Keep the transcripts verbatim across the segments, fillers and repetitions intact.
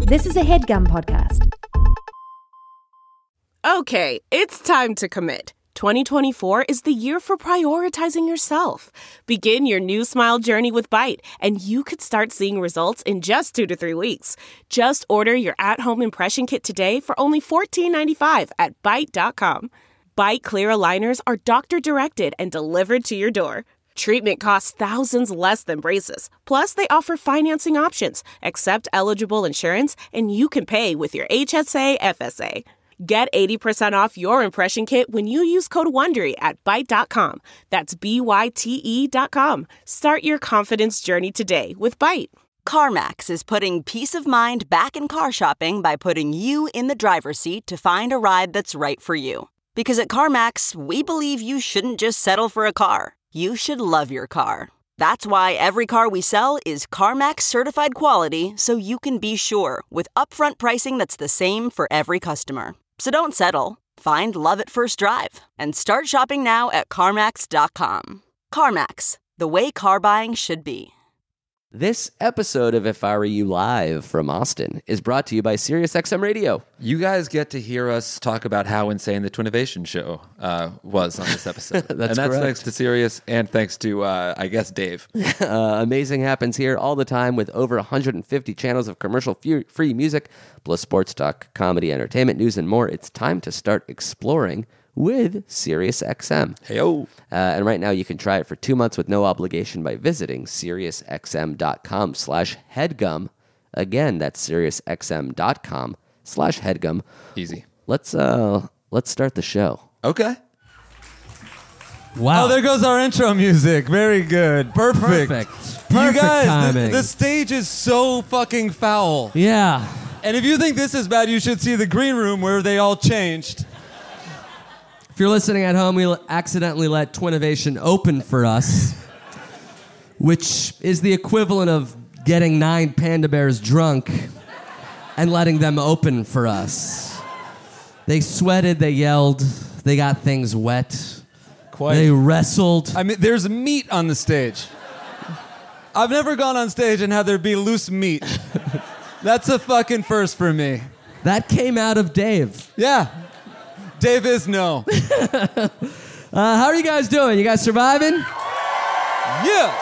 This is a HeadGum podcast. Okay, it's time to commit. twenty twenty-four is the year for prioritizing yourself. Begin your new smile journey with Byte, and you could start seeing results in just two to three weeks. Just order your at-home impression kit today for only fourteen ninety-five at byte dot com. Byte clear aligners are doctor-directed and delivered to your door. Treatment costs thousands less than braces. Plus, they offer financing options, accept eligible insurance, and you can pay with your H S A F S A. Get eighty percent off your impression kit when you use code WONDERY at byte dot com. That's B Y T E dot com. Start your confidence journey today with Byte. CarMax is putting peace of mind back in car shopping by putting you in the driver's seat to find a ride that's right for you. Because at CarMax, we believe you shouldn't just settle for a car. You should love your car. That's why every car we sell is CarMax certified quality, so you can be sure with upfront pricing that's the same for every customer. So don't settle. Find love at first drive and start shopping now at CarMax dot com. CarMax, the way car buying should be. This episode of If I Were You Live from Austin is brought to you by SiriusXM Radio. You guys get to hear us talk about how insane the Twinnovation show uh, was on this episode. That's and that's correct. thanks to Sirius and thanks to, uh, I guess, Dave. uh, amazing happens here all the time with over one hundred fifty channels of commercial-free music, plus sports talk, comedy, entertainment, news, and more. It's time to start exploring with SiriusXM. Hey-o. Uh, and right now you can try it for two months with no obligation by visiting SiriusXM.com slash headgum. Again, that's SiriusXM.com slash headgum. Easy. Let's, uh, let's start the show. Okay. Wow. Oh, there goes our intro music. Very good. Perfect. Perfect. You Perfect guys, timing. The, the stage is so fucking foul. Yeah. And if you think this is bad, you should see the green room where they all changed. If you're listening at home, we accidentally let Twinnovation open for us, which is the equivalent of getting nine panda bears drunk and letting them open for us. They sweated, they yelled, they got things wet. Quite. They wrestled. I mean, there's meat on the stage. I've never gone on stage and had there be loose meat. That's a fucking first for me. That came out of Dave. Yeah. Dave is no. uh, how are you guys doing? You guys surviving? Yeah.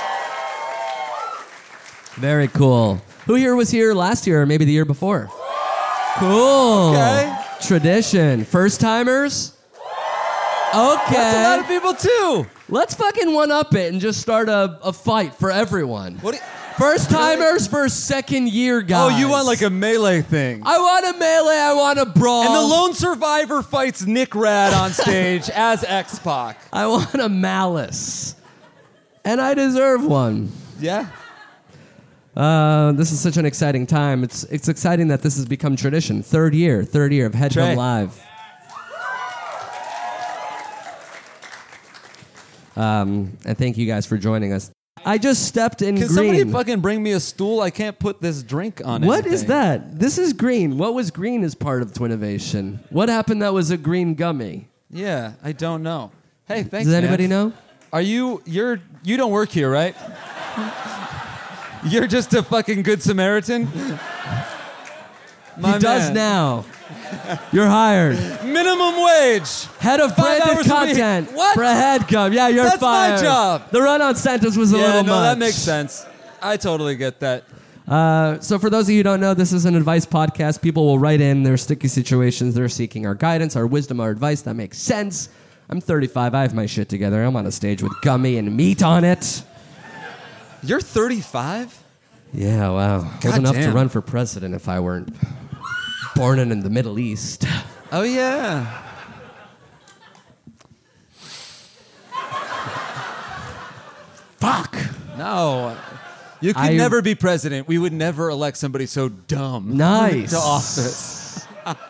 Very cool. Who here was here last year or maybe the year before? Cool. Okay. Tradition. First timers? Okay. That's a lot of people too. Let's fucking one-up it and just start a, a fight for everyone. What? Do you, First timers versus second year guys. oh, you want like a melee thing? I want a melee, I want a brawl. And the lone survivor fights Nick Rad on stage as X-Pac. I want a malice. And I deserve one. Yeah. Uh, this is such an exciting time. It's it's exciting that this has become tradition. Third year, third year of HeadGum Trey. Live. Um, and thank you guys for joining us. I just stepped in Can green. somebody fucking bring me a stool? I can't put this drink on it. What is that? This is green. What was green as part of Twinnovation? What happened that was a green gummy? Yeah, I don't know. Hey, thanks, Does anybody man. know? Are you, you're, you don't work here, right? You're just a fucking good Samaritan? My he does man. now. You're hired. Minimum wage. Head of Five branded hours a week. content. What? For HeadGum. Yeah, you're That's my fired. job. The run-on sentence was a Yeah, little no, much. that makes sense. I totally get that. Uh, so for those of you who don't know, this is an advice podcast. People will write in their sticky situations. They're seeking our guidance, our wisdom, our advice. That makes sense. I'm thirty-five. I have my shit together. I'm on a stage with gummy and meat on it. You're thirty-five? Yeah, wow. God Old enough to damn. run for president if I weren't born in, in the Middle East. Oh, yeah. Fuck. No. You could I- never be president. We would never elect somebody so dumb Nice. to office.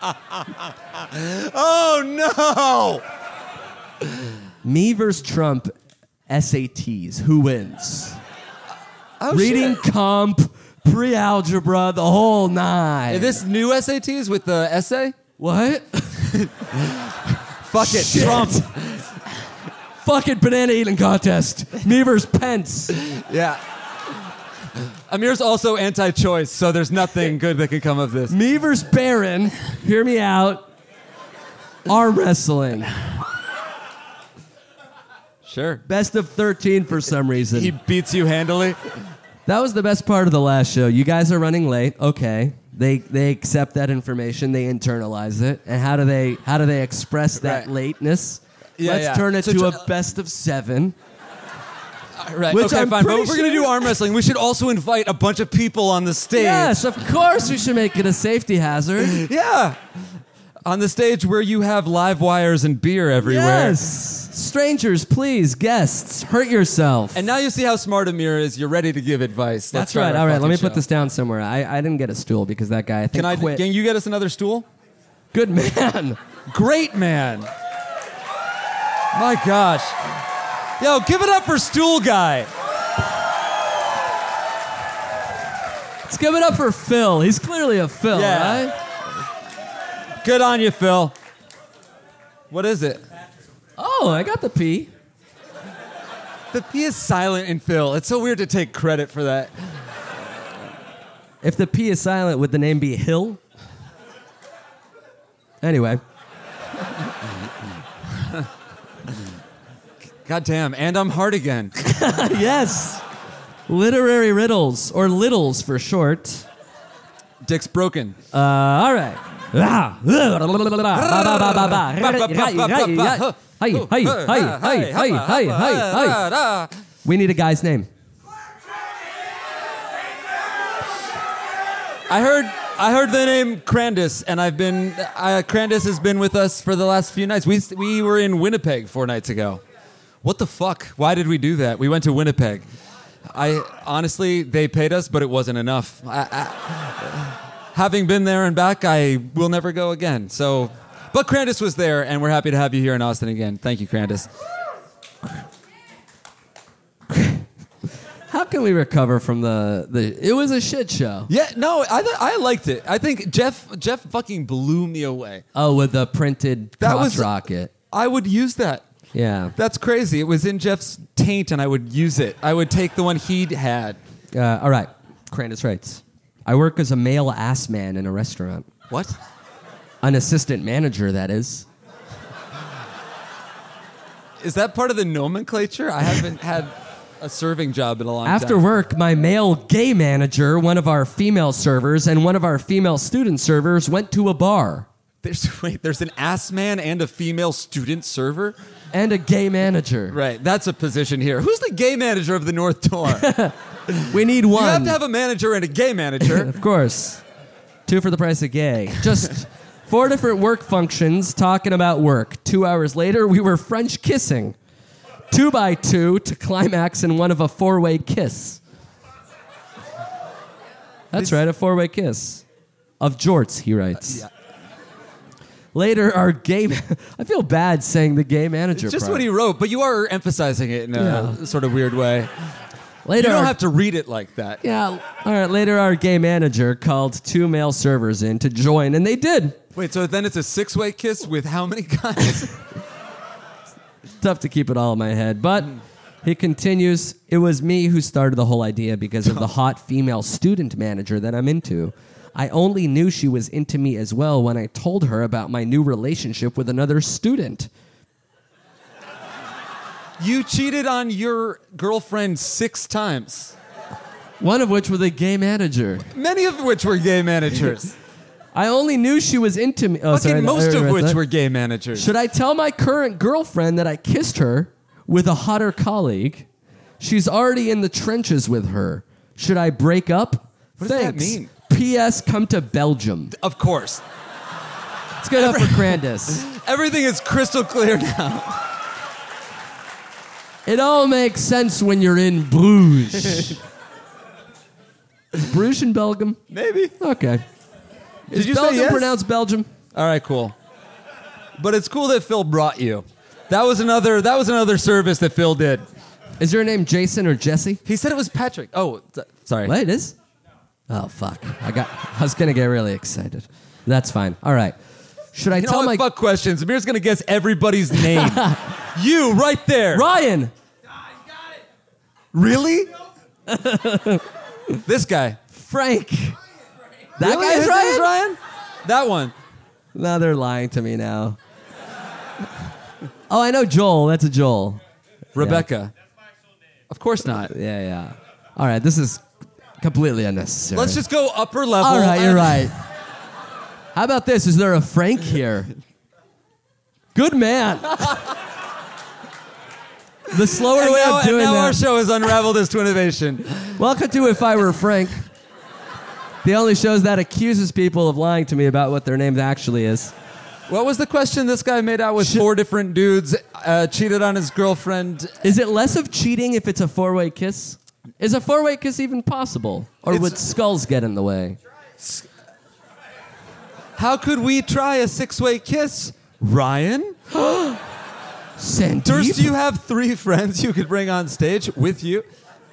Oh, no! Me versus Trump, S A Ts. Who wins? Oh, Reading shit. comp, pre-algebra, the whole nine. Is this new S A Ts with the essay? What? Fuck it, Shit. Trump. Fucking banana eating contest. Me versus Pence. Yeah. Amir's also anti-choice, so there's nothing good that could come of this. Me versus Baron. Hear me out. Arm wrestling. Sure. Best of thirteen for some reason. He beats you handily. That was the best part of the last show. You guys are running late. Okay. They they accept that information. They internalize it. And how do they how do they express that Right. lateness? Yeah, Let's yeah. turn it So to tr- a best of seven. Right. Which okay, I'm fine. But pretty if we're going to sure- do arm wrestling, we should also invite a bunch of people on the stage. Yes, of course we should make it a safety hazard. Yeah. On the stage where you have live wires and beer everywhere. Yes. Strangers, please, guests, hurt yourself. And now you see how smart Amir is. You're ready to give advice. Let's That's start right. our All right, let fucking me put show. this down somewhere. I, I didn't get a stool because that guy I think Can I? quit. Can you get us another stool? Good man. Great man. My gosh. Yo, give it up for Stool Guy. Let's give it up for Phil. He's clearly a Phil, Yeah. right? Good on you, Phil. What is it? Oh, I got the P. The P is silent in Phil. It's so weird to take credit for that. If the P is silent, would the name be Hill? Anyway. God damn, and I'm hard again. Yes. Literary riddles, or littles for short. Dick's broken. Uh, all right. We need a guy's name. I heard I heard the name Crandis, and I've been uh, Crandis has been with us for the last few nights. We we were in Winnipeg four nights ago. What the fuck? Why did we do that? We went to Winnipeg. I honestly, they paid us, but it wasn't enough. I, I, having been there and back, I will never go again. So, but Crandis was there, and we're happy to have you here in Austin again. Thank you, Crandis. How can we recover from the, the it was a shit show. Yeah, no, I th- I liked it. I think Jeff Jeff fucking blew me away. Oh, with the printed That crotch was- rocket. I would use that. Yeah. That's crazy. It was in Jeff's taint, and I would use it. I would take the one he'd had. Uh, all right. Crandis writes, I work as a male ass man in a restaurant. What? An assistant manager, that is. Is that part of the nomenclature? I haven't had a serving job in a long After time. work, my male gay manager, one of our female servers, and one of our female student servers went to a bar. There's, wait, there's an ass man and a female student server? And a gay manager. Right, that's a position here. Who's the gay manager of the North Door? We need one. You have to have a manager and a gay manager. Of course. Two for the price of gay. Just four different work functions talking about work. Two hours later, we were French kissing. Two by two to climax in one of a four-way kiss. That's right, a four-way kiss. Of jorts, he writes. Uh, yeah. Later, our gay... I feel bad saying the gay manager It's just part. what he wrote, but you are emphasizing it in a Yeah. sort of weird way. Later, You don't our- have to read it like that. Yeah, all right, later our gay manager called two male servers in to join, and they did. Wait, so then it's a six-way kiss with how many guys? Tough to keep it all in my head, but he continues, it was me who started the whole idea because of the hot female student manager that I'm into. I only knew she was into me as well when I told her about my new relationship with another student. You cheated on your girlfriend six times, One of which was a gay manager. many of which were gay managers. I only knew she was into me. Oh, Fucking sorry, no, most I of read which that. were gay managers. Should I tell my current girlfriend that I kissed her with a hotter colleague? She's already in the trenches with her. Should I break up? What does that Thanks. mean? P S. Come to Belgium. Of course. Let's get up for Crandis. Everything is crystal clear now. It all makes sense when you're in Bruges. Is Bruges in Belgium? Maybe. Okay. Is Did you say Belgium yes? pronounced Belgium? All right, cool. But it's cool that Phil brought you. That was another. That was another service that Phil did. Is your name Jason or Jesse? He said it was Patrick. Oh, th- sorry. What, it is? Oh, fuck. I got. I was going to get really excited. That's fine. All right. Should I You know tell what? my... Fuck questions. Amir's gonna guess everybody's name. You right there. Ryan! Really? This guy. Frank. That Really? guy's His Ryan? name's Ryan? That one. No, they're lying to me now. Oh, I know Joel. That's a Joel. Rebecca. Of course not. Yeah, yeah. All right, this is completely unnecessary. Let's just go upper level. All right, you're right. How about this? Is there a Frank here? Good man. The slower And way now, of doing and now that. our show has unraveled as Twinnovation. Welcome to If I Were Frank. The only shows that accuses people of lying to me about what their name actually is. What was the question? This guy made out with four different dudes, uh, cheated on his girlfriend. Is it less of cheating if it's a four-way kiss? Is a four-way kiss even possible? Or It's- would skulls get in the way? How could we try a six-way kiss? Ryan? Sandeep? Durst, do you have three friends you could bring on stage with you?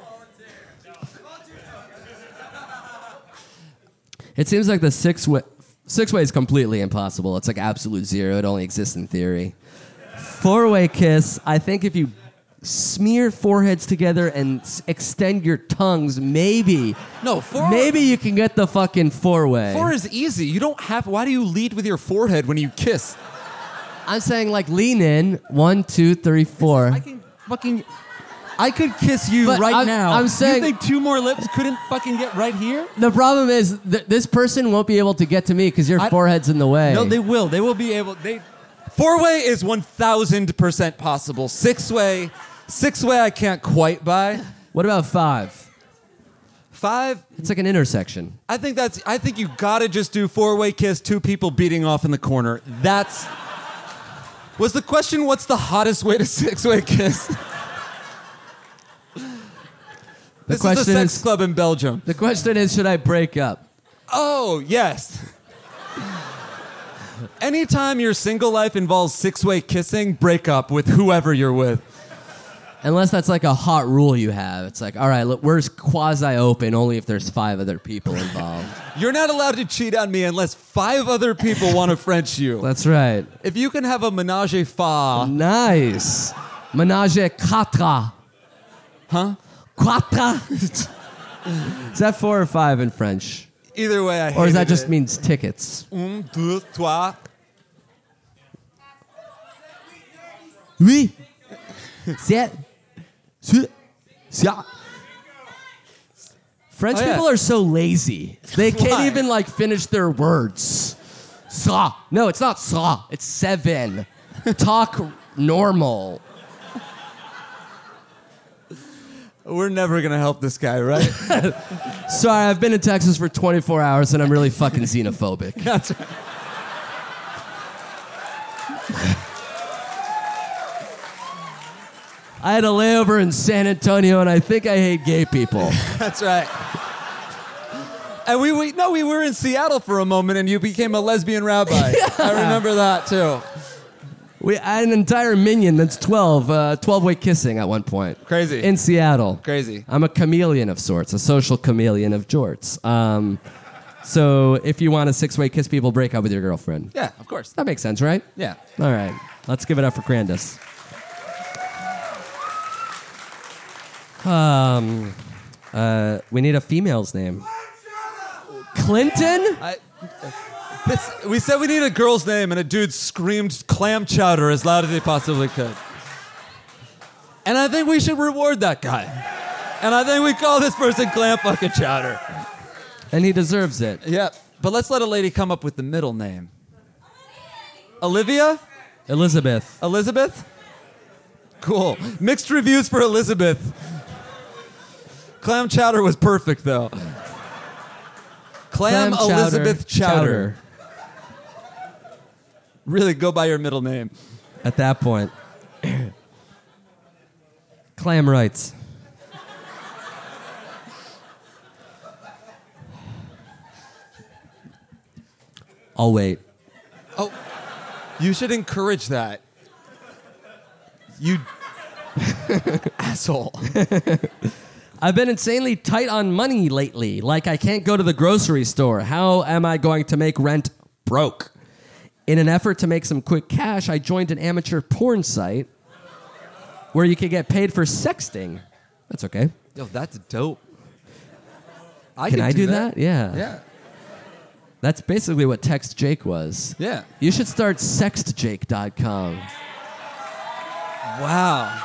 It seems like the six way, six way is completely impossible. It's like absolute zero. It only exists in theory. Four way kiss, I think if you smear foreheads together and s- extend your tongues, maybe, No, four. maybe you can get the fucking four way. Four is easy. You don't have. Why do you lead with your forehead when you kiss? I'm saying like lean in. One, two, three, four. I can fucking. I could kiss you But right I'm- now. I'm saying- You think two more lips couldn't fucking get right here? The problem is th- this person won't be able to get to me because your I- forehead's in the way. No, they will. They will be able. They. Four way is one thousand percent possible. Six way, six way I can't quite buy. What about five? Five. It's like an intersection. I think that's. I think you gotta just do four way kiss. Two people beating off in the corner. That's. Was the question? What's the hottest way to six way kiss? This is question a sex is- club in Belgium. The question is, should I break up? Oh, yes. Anytime your single life involves six-way kissing, break up with whoever you're with. Unless that's like a hot rule you have. It's like, all right, look, we're quasi-open only if there's five other people involved. You're not allowed to cheat on me unless five other people want to French you. That's right. If you can have a menage a trois, Nice. Menage a quatre. huh? Quatre. Is that four or five in French? Either way, I hate Or does that it. just means tickets? Un, deux, trois. Oui. C'est. C'est. C'est. French Oh, yeah. people are so lazy. They can't Why? even like finish their words. Ça. No, it's not ça. It's seven. Talk normal. We're never going to help this guy, right? Sorry, I've been in Texas for twenty-four hours and I'm really fucking xenophobic. That's right. I had a layover in San Antonio and I think I hate gay people. That's right. And we, we no, we were in Seattle for a moment, and you became a lesbian rabbi. I remember that too. We I had an entire minion that's twelve, uh, twelve-way kissing at one point. Crazy. In Seattle. Crazy. I'm a chameleon of sorts, a social chameleon of jorts. Um, so if you want a six-way kiss people, break up with your girlfriend. Yeah, of course. That makes sense, right? Yeah. All right. Let's give it up for Crandus. Um, uh, we need a female's name. Clinton? I, this, we said we need a girl's name, and a dude screamed clam chowder as loud as he possibly could. And I think we should reward that guy. And I think we call this person clam fucking chowder. And he deserves it. Yeah, but let's let a lady come up with the middle name. Olivia? Elizabeth. Elizabeth? Cool. Mixed reviews for Elizabeth. Clam chowder was perfect, though. Clam, Clam chowder, Elizabeth chowder. chowder. Really go by your middle name. At that point. Clam writes. I'll wait. Oh, you should encourage that. You asshole. I've been insanely tight on money lately. Like, I can't go to the grocery store. How am I going to make rent broke? In an effort to make some quick cash, I joined an amateur porn site where you can get paid for sexting. That's okay. Yo, that's dope. I Can could I do do that. that? Yeah. Yeah. That's basically what Text Jake was. Yeah. You should start sext jake dot com. Wow.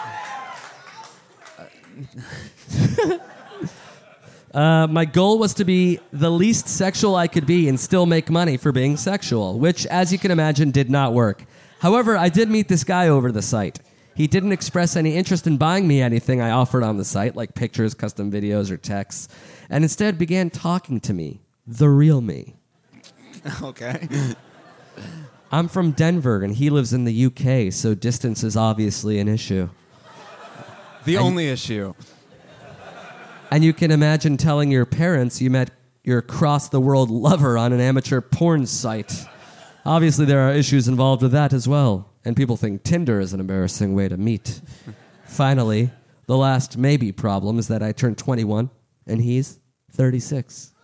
Uh, my goal was to be the least sexual I could be and still make money for being sexual, which, as you can imagine, did not work. However, I did meet this guy over the site. He didn't express any interest in buying me anything I offered on the site, like pictures, custom videos, or texts, and instead began talking to me, the real me. Okay. I'm from Denver, and he lives in the U K, so distance is obviously an issue. The only issue. And you can imagine telling your parents you met your across-the-world lover on an amateur porn site. Obviously, there are issues involved with that as well, and people think Tinder is an embarrassing way to meet. Finally, the last maybe problem is that I turned twenty-one, and he's thirty-six.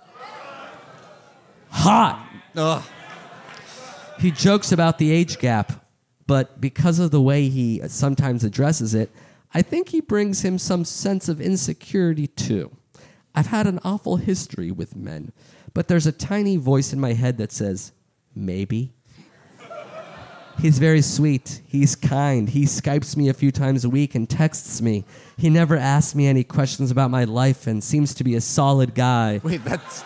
Hot! Ugh. He jokes about the age gap, but because of the way he sometimes addresses it, I think he brings him some sense of insecurity too. I've had an awful history with men, but there's a tiny voice in my head that says, maybe. He's very sweet. He's kind. He Skypes me a few times a week and texts me. He never asks me any questions about my life and seems to be a solid guy. Wait, that's...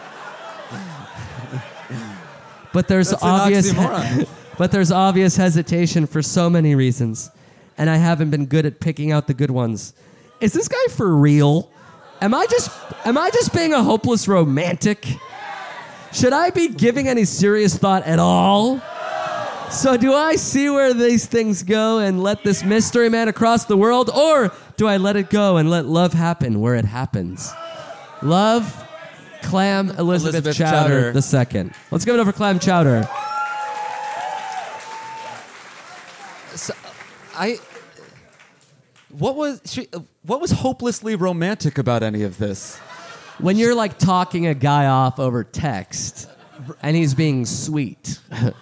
But there's That's an obvious oxymoron. but there's obvious hesitation for so many reasons, and I haven't been good at picking out the good ones. Is this guy for real? Am I just am I just being a hopeless romantic? Should I be giving any serious thought at all? So do I see where these things go and let this mystery man across the world, or do I let it go and let love happen where it happens? Love, Clam Elizabeth, Elizabeth Chowder, Chowder. the second. Let's give it up for Clam Chowder. So, I... What was she, what was hopelessly romantic about any of this? When you're like talking a guy off over text and he's being sweet.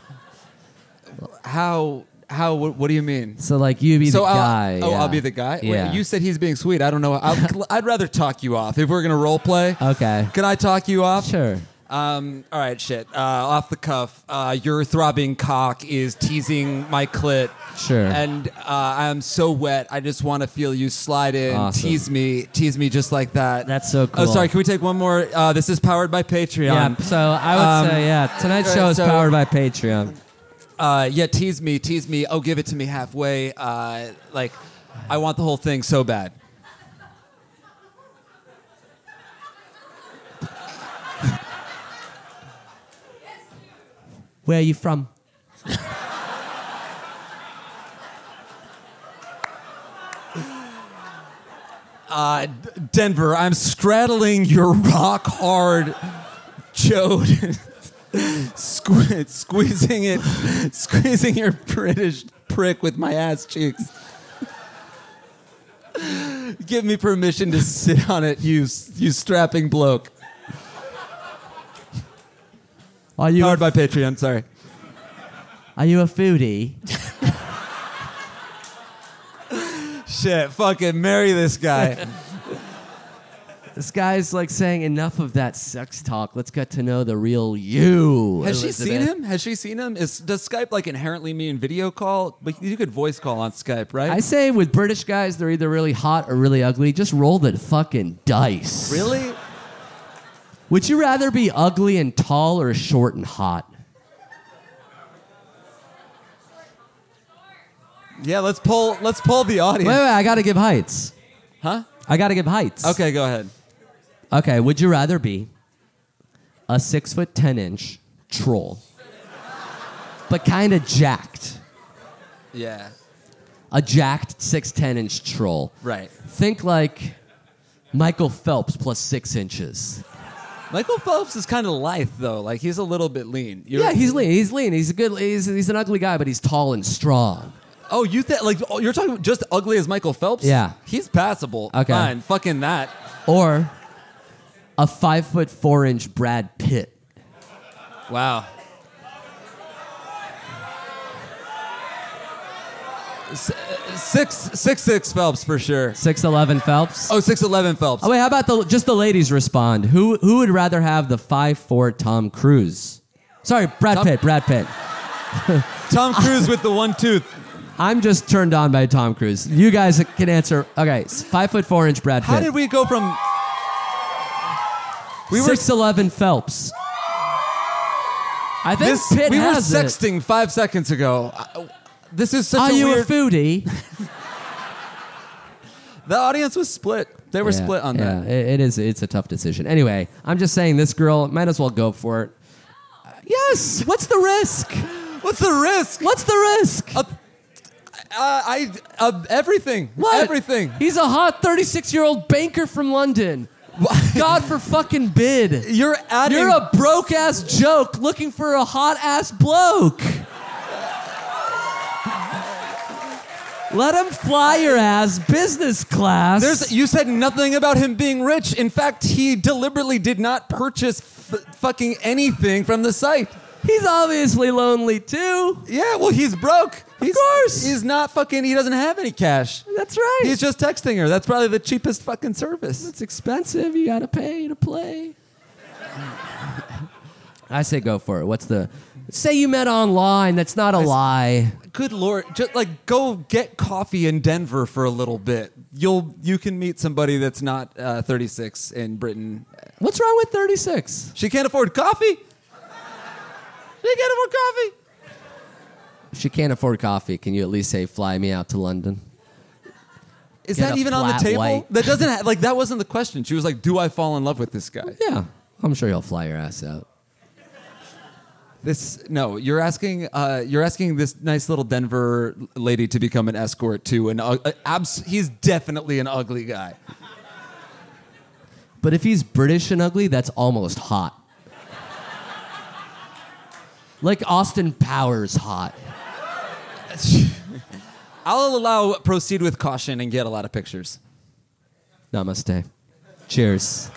How... How? What, what do you mean? So like you be so the I'll, guy. Oh, yeah. I'll be the guy? Yeah. Wait, you said he's being sweet. I don't know. I'll, I'd rather talk you off. If we're going to role play. Okay. Can I talk you off? Sure. Um, all right, shit. Uh, off the cuff, uh, your throbbing cock is teasing my clit. Sure. And uh, I'm so wet, I just want to feel you slide in, Awesome. tease me, tease me just like that. That's so cool. Oh, sorry, can we take one more? Uh, this is powered by Patreon. Yeah, so I would Um, say, yeah, tonight's show is so- powered by Patreon. Uh, yeah, tease me, tease me. Oh, give it to me halfway. Uh, like, I want the whole thing so bad. Where are you from? Uh, D- Denver, I'm straddling your rock hard chode. Sque- squeezing it, squeezing your British prick with my ass cheeks. Give me permission to sit on it, you you strapping bloke. Are you Powered a, by Patreon, sorry. are you a foodie? Shit, fucking marry this guy. This guy's like saying enough of that sex talk. Let's get to know the real you. Has she Elizabeth. seen him? Has she seen him? Is, does Skype like inherently mean video call? But you could voice call on Skype, right? I say with British guys, they're either really hot or really ugly. Just roll the fucking dice. Really? Would you rather be ugly and tall or short and hot? Yeah, let's pull let's pull the Wait, audience. wait, I gotta give heights. Huh? I gotta give heights. Okay, go ahead. Okay, would you rather be a six foot ten inch troll, but kind of jacked? Yeah. A jacked six ten inch troll. Right. Think like Michael Phelps plus six inches. Michael Phelps is kind of lithe though. Like he's a little bit lean. You're- Yeah, he's lean. He's lean. He's a good. He's, he's an ugly guy, but he's tall and strong. Oh, you think like oh, you're talking just ugly as Michael Phelps? Yeah. He's passable. Okay. Fine. Fucking that. Or a five foot four inch Brad Pitt. Wow. Six, six, six Phelps for sure. six eleven Phelps? Oh, six eleven Phelps. Oh, wait, how about the just the ladies respond? Who who would rather have the five four Tom Cruise? Sorry, Brad Tom- Pitt, Brad Pitt. Tom Cruise with the one tooth. I'm just turned on by Tom Cruise. You guys can answer. Okay, five foot four inch Brad Pitt. How did we go from... We were six eleven Phelps. I think this, Pitt we were has it. sexting five seconds ago. I- This is such Are a you weird... a foodie? The audience was split. They were Yeah, split on yeah, that. it- it is. It's a tough decision. Anyway, I'm just saying this girl might as well go for it. Uh, yes. What's the risk? What's the risk? What's the risk? Uh, I, uh, everything. What? Everything. He's a hot thirty-six-year-old banker from London. God for fucking bid. You're adding... You're a broke ass joke looking for a hot ass bloke. Let him fly your ass business class. There's, you said nothing about him being rich. In fact, he deliberately did not purchase f- fucking anything from the site. He's obviously lonely too. Yeah, well, he's broke. He's, course. He's not fucking, he doesn't have any cash. That's right. He's just texting her. That's probably the cheapest fucking service. It's expensive. You gotta pay to play. I say go for it. What's the... Say you met online. That's not a lie. Good Lord. Just like go get coffee in Denver for a little bit. You'll, you can meet somebody that's not uh, thirty-six in Britain. What's wrong with thirty-six? She can't afford coffee. She can't afford coffee. If she can't afford coffee, can you at least say, fly me out to London? Is Get that a even on the flat table? white. That doesn't ha- like that wasn't the question. She was like, "Do I fall in love with this guy?" Yeah. I'm sure he'll fly your ass out. This no, you're asking. Uh, you're asking this nice little Denver lady to become an escort to an. Uh, abs- he's definitely an ugly guy. But if he's British and ugly, that's almost hot. Like Austin Powers hot. I'll allow proceed with caution and get a lot of pictures. Namaste. Cheers.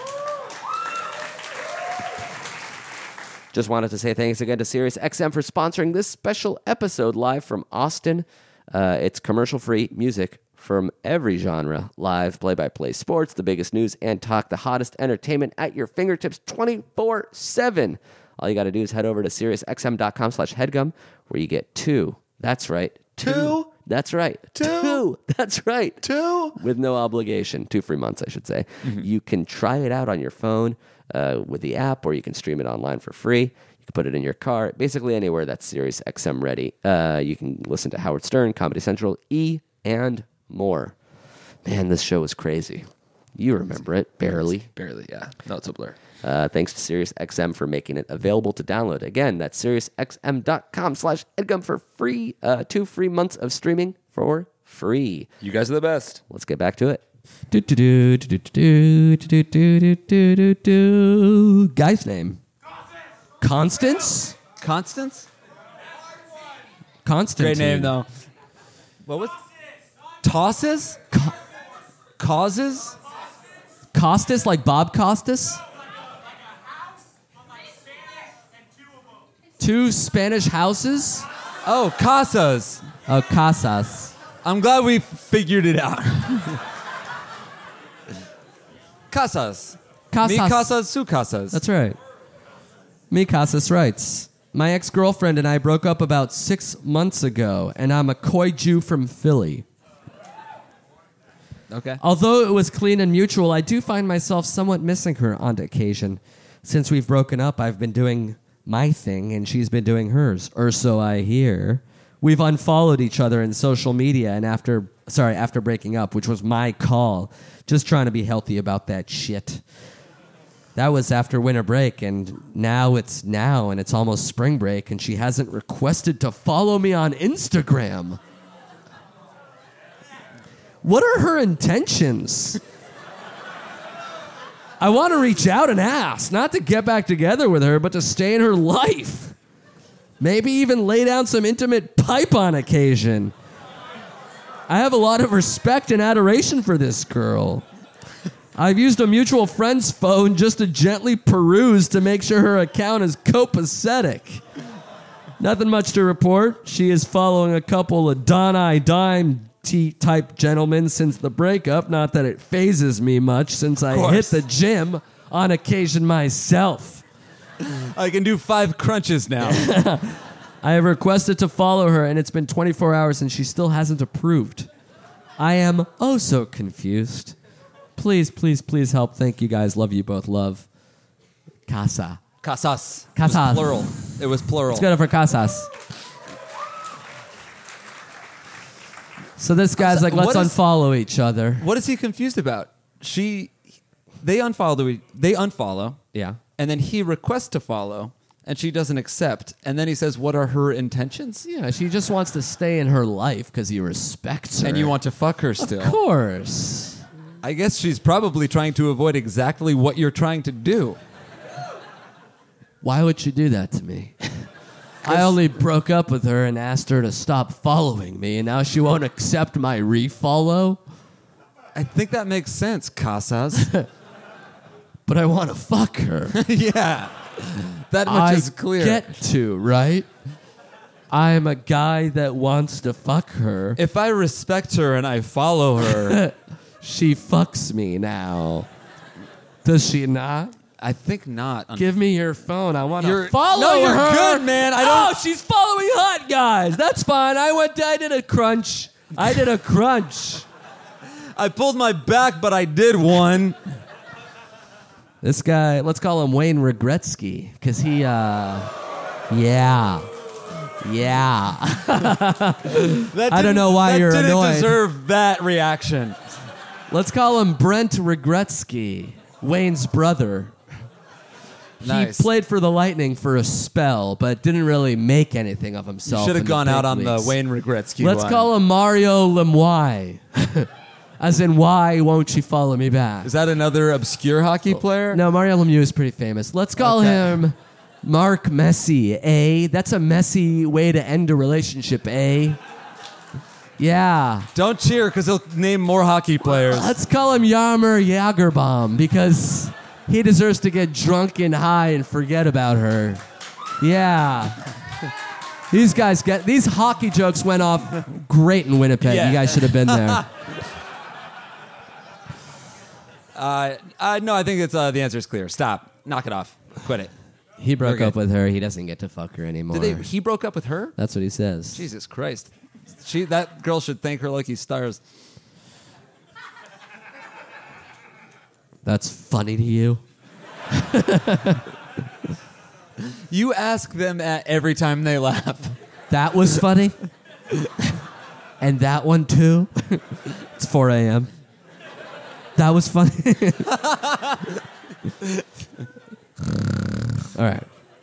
Just wanted to say thanks again to SiriusXM for sponsoring this special episode live from Austin. Uh, it's commercial-free music from every genre, live play-by-play sports, the biggest news and talk, the hottest entertainment at your fingertips twenty-four seven. All you got to do is head over to SiriusXM.com slash headgum, where you get two. That's right. Two. Two? That's right. Two? Two. That's right. Two? With no obligation. Two free months, I should say. Mm-hmm. You can try it out on your phone uh, with the app, or you can stream it online for free. You can put it in your car, basically anywhere that's SiriusXM ready. Uh, you can listen to Howard Stern, Comedy Central, E, and more. Man, this show is crazy. You remember it, barely. Barely, yeah. No, it's a blur. Uh, thanks to SiriusXM for making it available to download. Again, that's SiriusXM.com slash Edgum for free. Uh, two free months of streaming for free. You guys are the best. Let's get back to it. Do do do do do do do do do do do. Guy's name. Constance. Constance? Constantine. Great name, though. What was Tosses? Co- Causes? Costas, like Bob Costas. Two Spanish houses. Oh, Casas. Oh, casas. I'm glad we figured it out. Casas. Casas. Mi casas, su casas. That's right. Me Casas writes, my ex-girlfriend and I broke up about six months ago, and I'm a coy Jew from Philly. Okay. Although it was clean and mutual, I do find myself somewhat missing her on occasion. Since we've broken up, I've been doing my thing, and she's been doing hers, or so I hear. We've unfollowed each other in social media, and after, sorry, after breaking up, which was my call, just trying to be healthy about that shit. That was after winter break, and now it's now, and it's almost spring break, and she hasn't requested to follow me on Instagram. What are her intentions? I want to reach out and ask, not to get back together with her, but to stay in her life. Maybe even lay down some intimate pipe on occasion. I have a lot of respect and adoration for this girl. I've used a mutual friend's phone just to gently peruse to make sure her account is copacetic. Nothing much to report. She is following a couple of Don I Dime t- type gentlemen since the breakup. Not that it phases me much since I hit course. the gym on occasion myself. I can do five crunches now. I have requested to follow her, and it's been twenty-four hours, and she still hasn't approved. I am oh so confused. Please, please, please help. Thank you guys. Love you both. Love. Casa. Casas. Casas. It was plural. It was plural. Let's go to for Casas. So this guy's like, let's What is- unfollow each other. What is he confused about? She, they unfollow. They unfollow. Yeah. And then he requests to follow, and she doesn't accept. And then he says, "What are her intentions?" Yeah, she just wants to stay in her life because he respects her. And you want to fuck her still. Of course. I guess she's probably trying to avoid exactly what you're trying to do. Why would she do that to me? I only broke up with her and asked her to stop following me, and now she won't accept my refollow? I think that makes sense, Casas. But I want to fuck her. Yeah. That much I is clear. get to, right? I'm a guy that wants to fuck her. If I respect her and I follow her, She fucks me now. Does she not? I think not. Give me your phone. I want to You're- follow No, you're her. good, man. I don't- Oh, she's following hot guys. That's fine. I went. I did a crunch. I did a crunch. I pulled my back, but I did one. This guy, let's call him Wayne Regretsky, because he, uh, yeah, yeah. That I don't know didn't- why that you're didn't annoyed. deserve that reaction. Let's call him Brent Regretsky, Wayne's brother. Nice. He played for the Lightning for a spell, but didn't really make anything of himself. Should in have the gone big out on leagues. the Wayne Regretsky Let's line. call him Mario Lemoy. As in, why won't she follow me back? Is that another obscure hockey player? No, Mario Lemieux is pretty famous. Let's call Okay. him Mark Messi, eh? That's a messy way to end a relationship, eh? Yeah. Don't cheer, because he'll name more hockey players. Let's call him Yarmer Jagerbaum, because he deserves to get drunk and high and forget about her. Yeah. These guys get, these hockey jokes went off great in Winnipeg. Yeah. You guys should have been there. Uh, uh, no, I think it's uh, the answer is clear. Stop. Knock it off. Quit it. He broke We're up good. with her. He doesn't get to fuck her anymore. Did they, he broke up with her? That's what he says. Jesus Christ. She, that girl should thank her lucky stars. That's funny to you? You ask them at every time they laugh. That was funny. And that one too. It's four a.m. That was funny. All right.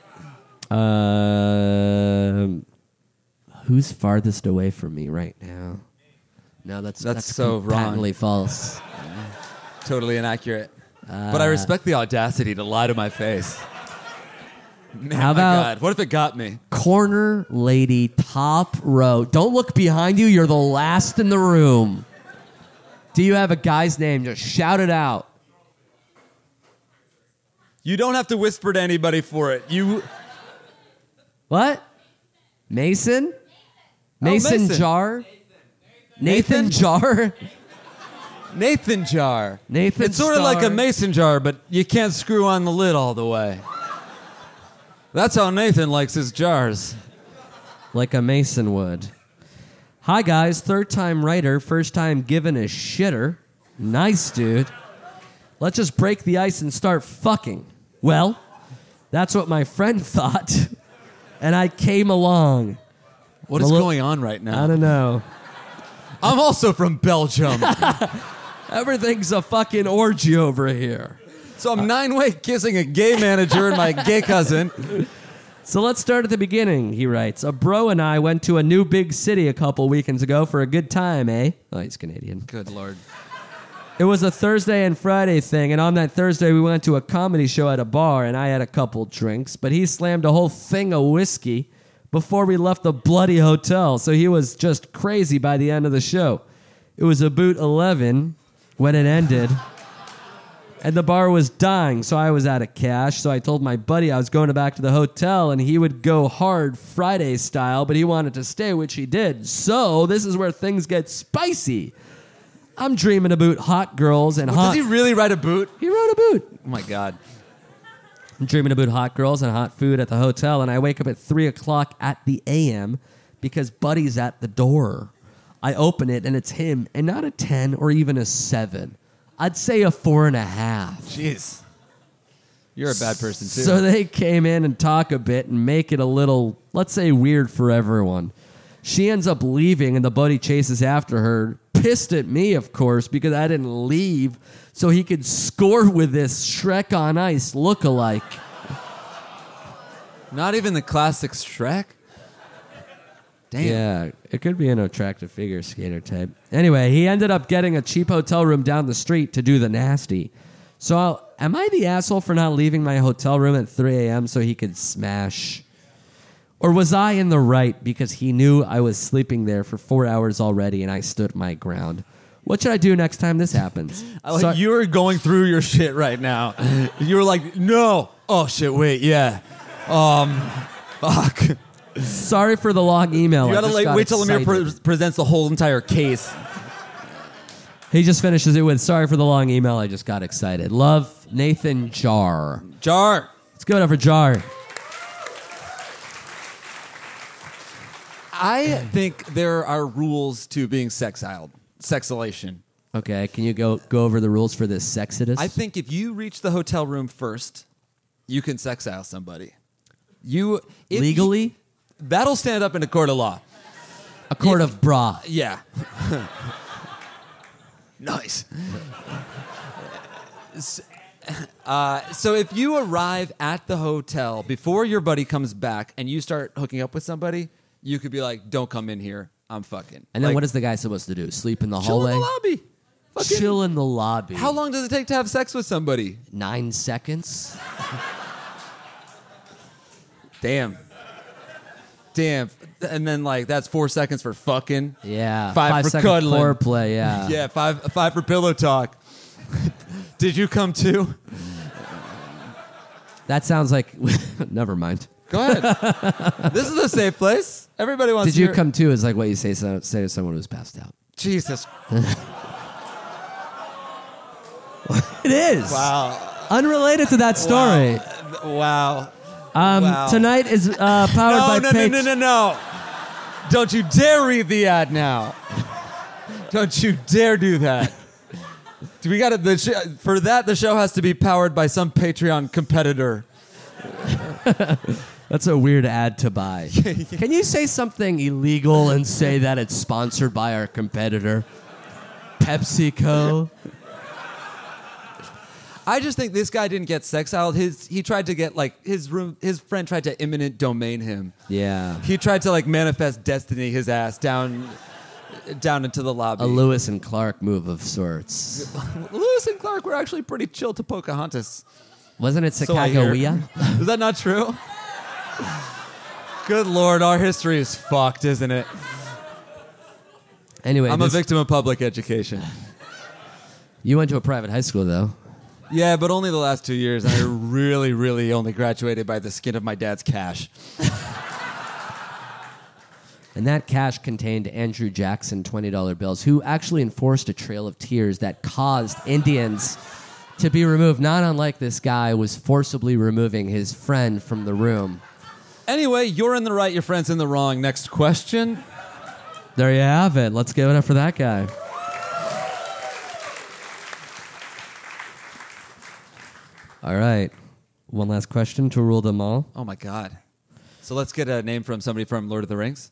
Um, who's farthest away from me right now? No, that's That's that's, so wrong. patently false. Totally inaccurate. but I respect the audacity to lie to my face. Man, How my about- God. What if it got me? Corner lady, top row. Don't look behind you. You're the last in the room. Do you have a guy's name? Just shout it out. You don't have to whisper to anybody for it. You What? Mason? Mason, Mason. Jar? Nathan, Nathan? Jar? Nathan jar. Nathan It's sort of like Star. a mason jar, but you can't screw on the lid all the way. That's how Nathan likes his jars. Like a Mason would. Hi, guys. Third time writer, first time given a shitter. Nice, dude. Let's just break the ice and start fucking. Well, that's what my friend thought. And I came along. What is Well, look- going on right now? I don't know. I'm also from Belgium. Everything's a fucking orgy over here. So I'm nine-way kissing a gay manager and my gay cousin. So let's start at the beginning, he writes. A bro and I went to a new big city a couple weekends ago for a good time, eh? Oh, he's Canadian. Good Lord. It was a Thursday and Friday thing, and on that Thursday we went to a comedy show at a bar, and I had a couple drinks, but he slammed a whole thing of whiskey before we left the bloody hotel, so he was just crazy by the end of the show. It was about eleven when it ended. And the bar was dying, so I was out of cash. So I told my buddy I was going back to the hotel, and he would go hard Friday style, but he wanted to stay, which he did. So this is where things get spicy. I'm dreaming about hot girls and Well, hot... Does he really write a boot? He wrote a boot. Oh my God. I'm dreaming about hot girls and hot food at the hotel, and I wake up at three o'clock at the A M because Buddy's at the door. I open it, and it's him, and not a ten or even a seven. I'd say a four and a half. Jeez. You're a bad person, too. So they came in and talk a bit and make it a little, let's say, weird for everyone. She ends up leaving, and the buddy chases after her, pissed at me, of course, because I didn't leave so he could score with this Shrek on Ice lookalike. Not even the classic Shrek? Damn. Yeah, it could be an attractive figure skater type. Anyway, he ended up getting a cheap hotel room down the street to do the nasty. So I'll, am I the asshole for not leaving my hotel room at three a.m. so he could smash? Or was I in the right because he knew I was sleeping there for four hours already and I stood my ground? What should I do next time this happens? I like So- you were going through your shit right now. You were like, no. Oh, shit, wait, yeah. Um, fuck. Sorry for the long email. You I gotta just like got wait till Amir excited. pre- presents the whole entire case. He just finishes it with, sorry for the long email. I just got excited. Love, Nathan Jar. Jar. Let's give it up for Jar. I think there are rules to being sexiled. Sexilation. Okay, can you go go over the rules for this sexodus? I think if you reach the hotel room first, you can sexile somebody. You if legally you- that'll stand up in a court of law. a court if- of bra. Yeah. Nice. S- uh, so if you arrive at the hotel before your buddy comes back and you start hooking up with somebody, you could be like, "Don't come in here. I'm fucking." And then Like, what is the guy supposed to do? Sleep in the chill hallway? in the lobby? Fucking- Chill in the lobby. How long does it take to have sex with somebody? Nine seconds. Damn. Damn. And then like that's four seconds for fucking. Yeah. Five for second cuddling. foreplay. Yeah. Yeah, five five for pillow talk. Did you come too? That sounds like. Never mind. Go ahead. This is a safe place. Everybody wants Did to you hear- come to? Is like what you say, so, say to someone who's passed out. Jesus. It is. Wow. Unrelated to that story. Wow. Um, Wow. Tonight is uh, powered No, by no, no, Page. no, no, no. Don't you dare read the ad now. Don't you dare do that. Do we got to the sh- for that the show has to be powered by some Patreon competitor. That's a weird ad to buy. Can you say something illegal and say that it's sponsored by our competitor, PepsiCo? I just think this guy didn't get sexiled. His he tried to get like his room. His friend tried to imminent domain him. Yeah. He tried to like manifest destiny his ass down, down into the lobby. A Lewis and Clark move of sorts. Lewis and Clark were actually pretty chill to Pocahontas. Wasn't it So I hear. Sacagawea? Is that not true? Good Lord, our history is fucked, isn't it? Anyway, I'm a this- victim of public education. you went to a private high school, though. Yeah, but only the last two years. I really, really only graduated by the skin of my dad's cash. And that cash contained Andrew Jackson twenty dollar bills, who actually enforced a trail of tears that caused Indians to be removed. Not unlike this guy was forcibly removing his friend from the room. Anyway, you're in the right, your friend's in the wrong. Next question. There you have it. Let's give it up for that guy. All right. One last question to rule them all. Oh my God. So let's get a name from somebody from Lord of the Rings.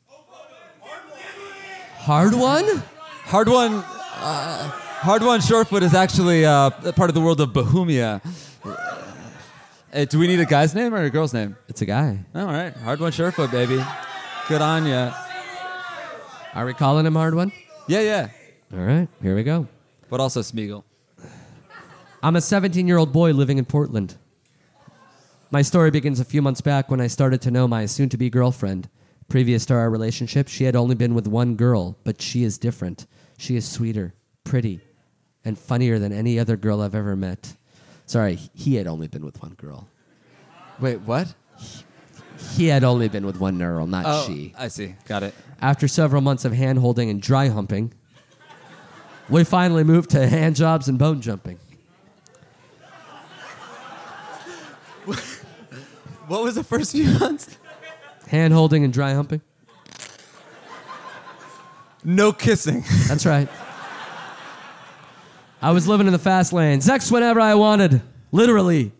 Hard one? Hard one. Uh, Hard one. Shortfoot is actually uh, part of the world of Bohemia. Uh, do we need a guy's name or a girl's name? It's a guy. All right. Hard one. Shortfoot, baby. Good on ya. Are we calling him Hard one? Yeah, yeah. All right. Here we go. But also Smeagol. I'm a seventeen-year-old boy living in Portland. My story begins a few months back when I started to know my soon-to-be girlfriend. Previous to our relationship, she had only been with one girl, but she is different. She is sweeter, pretty, and funnier than any other girl I've ever met. Sorry, he had only been with one girl. Wait, what? He had only been with one girl, not Oh, she. I see. Got it. After several months of hand holding and dry humping, we finally moved to hand jobs and bone jumping. What was the first few months? Hand holding and dry humping? No kissing. That's right. I was living in the fast lane. Sex whenever I wanted. Literally.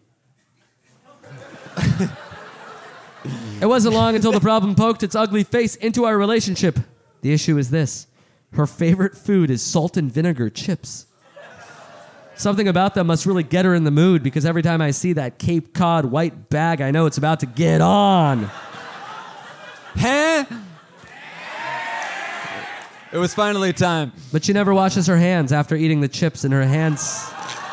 It wasn't long until the problem poked its ugly face into our relationship. The issue is this. Her favorite food is salt and vinegar chips. Something about them must really get her in the mood because every time I see that Cape Cod white bag, I know it's about to get on. Huh? It was finally time. But she never washes her hands after eating the chips, and her hands...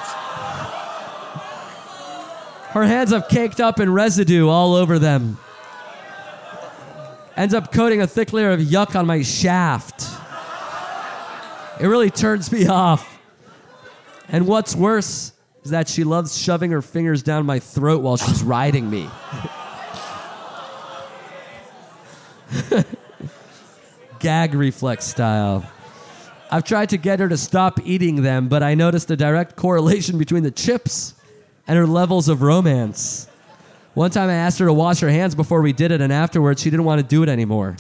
Her hands have caked up in residue all over them. Ends up coating a thick layer of yuck on my shaft. It really turns me off. And what's worse is that she loves shoving her fingers down my throat while she's riding me. Gag reflex style. I've tried to get her to stop eating them, but I noticed a direct correlation between the chips and her levels of romance. One time I asked her to wash her hands before we did it, and afterwards she didn't want to do it anymore.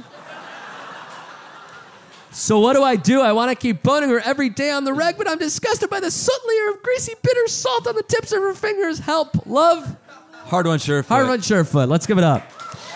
So what do I do? I want to keep boning her every day on the reg, but I'm disgusted by the soot layer of greasy, bitter salt on the tips of her fingers. Help. Love. Hard one, Surefoot. Hard one, Surefoot. Let's give it up.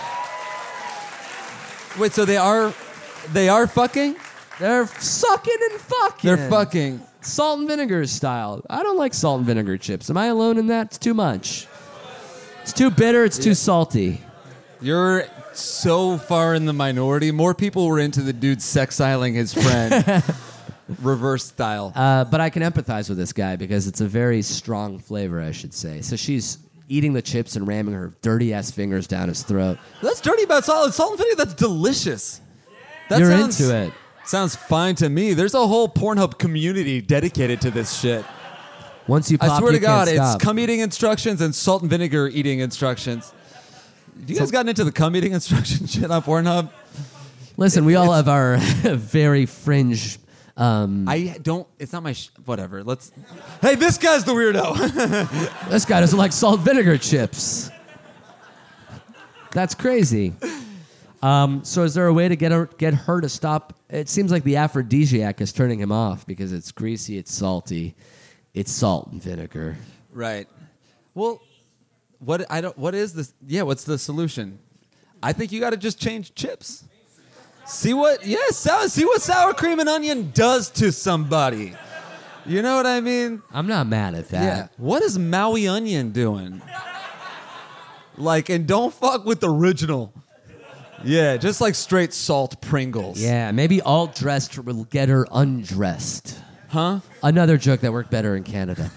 Wait, so they are, they are fucking? They're sucking and fucking. They're fucking. Salt and vinegar style. I don't like salt and vinegar chips. Am I alone in that? It's too much. It's too bitter. It's too salty. You're so far in the minority. More people were into the dude sexiling his friend. Reverse style. Uh, but I can empathize with this guy because it's a very strong flavor, I should say. So she's eating the chips and ramming her dirty-ass fingers down his throat. That's dirty about salt. Salt and vinegar, that's delicious. That You're sounds, into it. Sounds fine to me. There's a whole Pornhub community dedicated to this shit. Once you pop, I swear you to God, can't it's stop. cum eating instructions and salt and vinegar eating instructions. Have you guys gotten into the cum eating instruction shit on Pornhub? Listen, we all have our very fringe... Um, I don't. It's not my. Sh- whatever. Let's. Hey, this guy's the weirdo. this guy doesn't like salt vinegar chips. That's crazy. Um, so is there a way to get her, get her to stop? It seems like the aphrodisiac is turning him off because it's greasy, it's salty, it's salt and vinegar. Right. Well, what I don't. What is this? Yeah. What's the solution? I think you got to just change chips. See what? Yes. Sour, see what sour cream and onion does to somebody. You know what I mean? I'm not mad at that. Yeah. What is Maui onion doing? Like, and don't fuck with the original. Yeah, just like straight salt Pringles. Yeah, maybe all dressed will get her undressed. Huh? Another joke that worked better in Canada.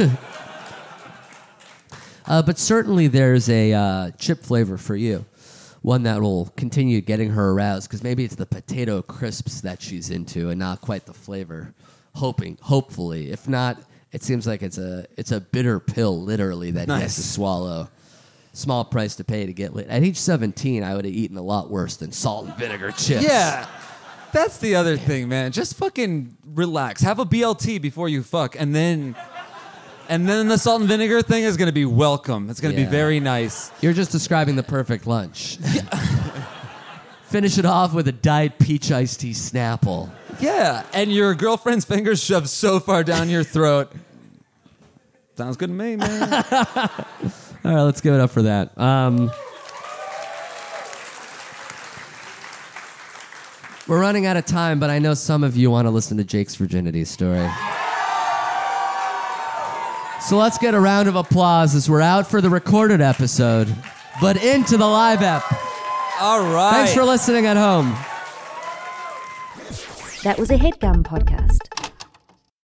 uh, but certainly there's a uh, chip flavor for you. One that will continue getting her aroused because maybe it's the potato crisps that she's into and not quite the flavor. Hoping, hopefully. If not, it seems like it's a it's a bitter pill, literally, that Nice. he has to swallow. Small price to pay to get lit. At age seventeen, I would have eaten a lot worse than salt and vinegar chips. Yeah. That's the other thing, man. Just fucking relax. Have a B L T before you fuck, and then, and then the salt and vinegar thing is gonna be welcome. It's gonna Yeah. be very nice. You're just describing the perfect lunch. Finish it off with a Diet Peach iced tea Snapple. Yeah, and your girlfriend's fingers shoved so far down your throat. Sounds good to me, man. All right, let's give it up for that. Um, we're running out of time, but I know some of you want to listen to Jake's virginity story. So let's get a round of applause as we're out for the recorded episode, but into the live app. All right. Thanks for listening at home. That was a HeadGum podcast.